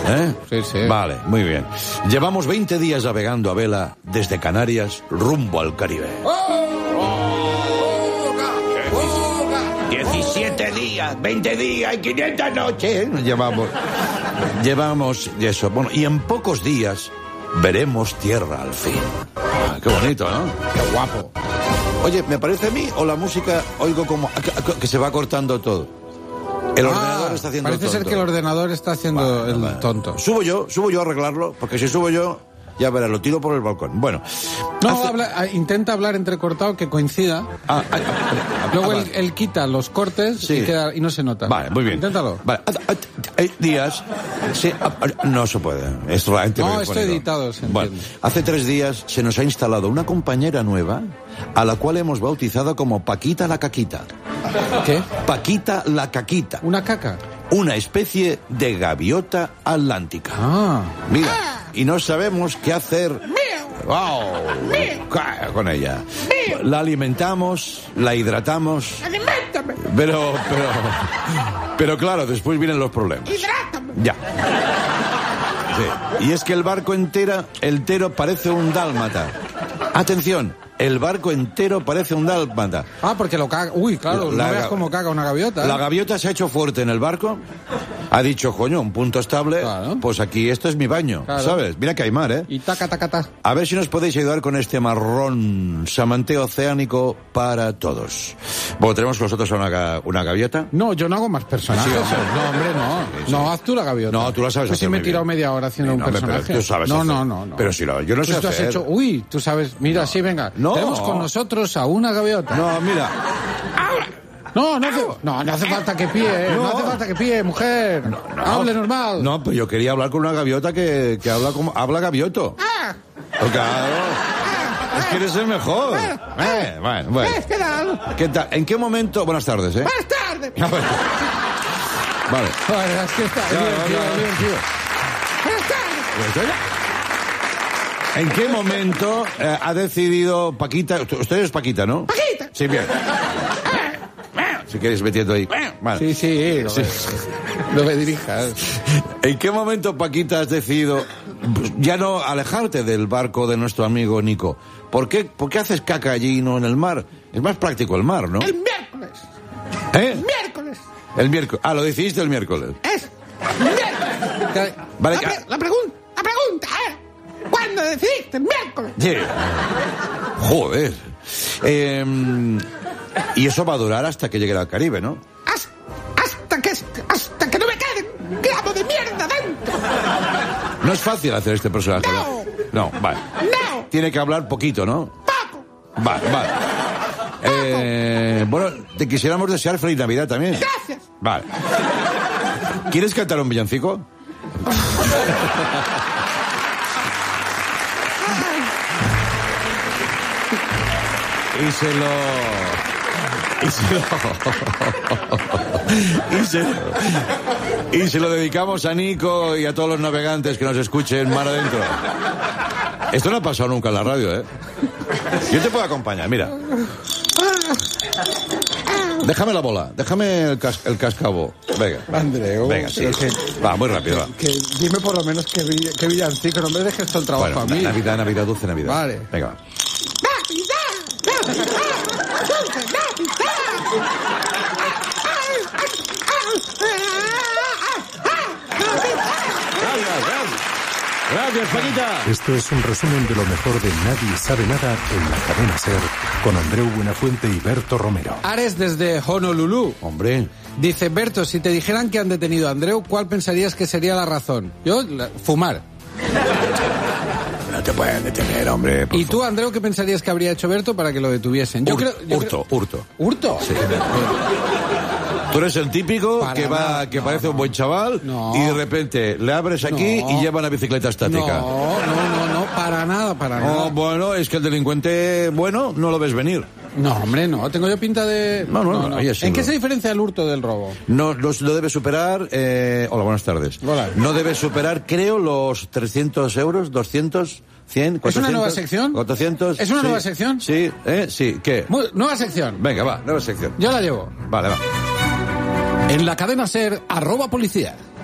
¿Eh? Sí, sí. Vale, muy bien. Llevamos 20 días navegando a vela desde Canarias rumbo al Caribe. 17 días, 20 días y 500 noches. Llevamos eso. Bueno, y en pocos días veremos tierra al fin. Qué bonito, ¿no? Qué guapo. Oye, ¿me parece a mí o la música oigo como que se va cortando todo? El ordenador está haciendo parece el tonto. ser que el ordenador está haciendo el tonto. Subo yo a arreglarlo, porque si subo yo, ya verás, lo tiro por el balcón. Bueno. No, intenta hablar entrecortado que coincida. Luego él quita los cortes sí. y no se nota. Vale, muy bien. Inténtalo. Vale. Hay días... Sí, no se puede. Es realmente no, esto editado, se bueno, hace 3 días se nos ha instalado una compañera nueva a la cual hemos bautizado como Paquita la Caquita. ¿Qué? Paquita la Caquita. ¿Una caca? Una especie de gaviota atlántica. Mira, y no sabemos qué hacer... ¡Wow! Con ella. La alimentamos, la hidratamos. ¡Aliméntame! Pero claro, después vienen los problemas. ¡Hidrátame! Ya. Sí. Y es que el barco entero parece un dálmata. Atención, el barco entero parece un dálmata. Porque lo caga. Uy, claro, no veas cómo caga una gaviota. La gaviota se ha hecho fuerte en el barco. Ha dicho, coño, un punto estable. Claro. Pues aquí esto es mi baño, claro. ¿Sabes? Mira que hay mar, ¿eh? Y taca. A ver si nos podéis ayudar con este marrón samanteo oceánico para todos. Bueno, ¿tenemos nosotros a una gaviota? No, yo no hago más personajes. Sí, no, hombre, no. Sí. No, haz tú la gaviota. No, tú la sabes hacer. Pues si me he tirado media hora haciendo un personaje. Pero tú sabes hacer. No. Pero si yo no sé hacer. Tú has hecho... Uy, tú sabes... Mira, sí, venga. No. Tenemos con nosotros a una gaviota. No, mira... No hace falta que píe, no hace falta que píe, mujer. No. Hable normal. No, pues yo quería hablar con una gaviota que habla gavioto. Claro. Es que eres el mejor. Bueno. ¿Qué tal? ¿En qué momento? Buenas tardes, ¿eh? Buenas tardes. Vale. Es que está bien. Buenas tardes. ¿En qué momento ha decidido Paquita? Usted es Paquita, ¿no? Paquita. Sí, bien. Si quieres metiendo ahí. Vale. Sí. No me dirijas. ¿En qué momento, Paquita, has decidido ya no alejarte del barco de nuestro amigo Nico? ¿Por qué haces caca allí y no en el mar? Es más práctico el mar, ¿no? El miércoles. ¿Eh? El miércoles. Lo decidiste el miércoles. Es miércoles. Vale, la pregunta, ¿cuándo decidiste el miércoles? Sí. Joder. Y eso va a durar hasta que llegue al Caribe, ¿no? Hasta que no me quede un gramo de mierda dentro. No es fácil hacer este personaje. No, vale. No. Tiene que hablar poquito, ¿no? Poco. Vale. Bueno, te quisiéramos desear feliz Navidad también. Gracias. Vale. ¿Quieres cantar un villancico? Y se lo dedicamos a Nico y a todos los navegantes que nos escuchen mar adentro. Esto no ha pasado nunca en la radio, ¿eh? Yo te puedo acompañar, mira. Déjame la bola, déjame el cascabo. Venga. Andreu. Venga, sí. Va, muy rápido, va. Dime por lo menos qué villancico, no me dejes todo el trabajo a mí. Navidad, dulce Navidad. Vale. Venga, va. Gracias, Paquita. Esto es un resumen de lo mejor de Nadie Sabe Nada en la cadena SER con Andreu Buenafuente y Berto Romero. Ares desde Honolulu. Hombre. Dice, Berto, si te dijeran que han detenido a Andreu, ¿cuál pensarías que sería la razón? Fumar. No te pueden detener, hombre. ¿Y tú, Andreu, qué pensarías que habría hecho Berto para que lo detuviesen? Hurto. ¿Hurto? Sí. Tú eres el típico que parece un buen chaval y de repente le abres aquí y lleva una bicicleta estática. No, para nada. No, bueno, es que el delincuente bueno no lo ves venir. No, hombre, no. Tengo yo pinta de... No. ¿En qué se diferencia el hurto del robo? No debe superar... Hola, buenas tardes. Hola. No debe superar, creo, los 300 euros, 200... 100, 400, ¿Es una nueva sección? 400... ¿Es una nueva sección? Sí, sí, ¿qué? Nueva sección. Venga, va, nueva sección. Yo la llevo. Vale, va. En la cadena SER, @policía.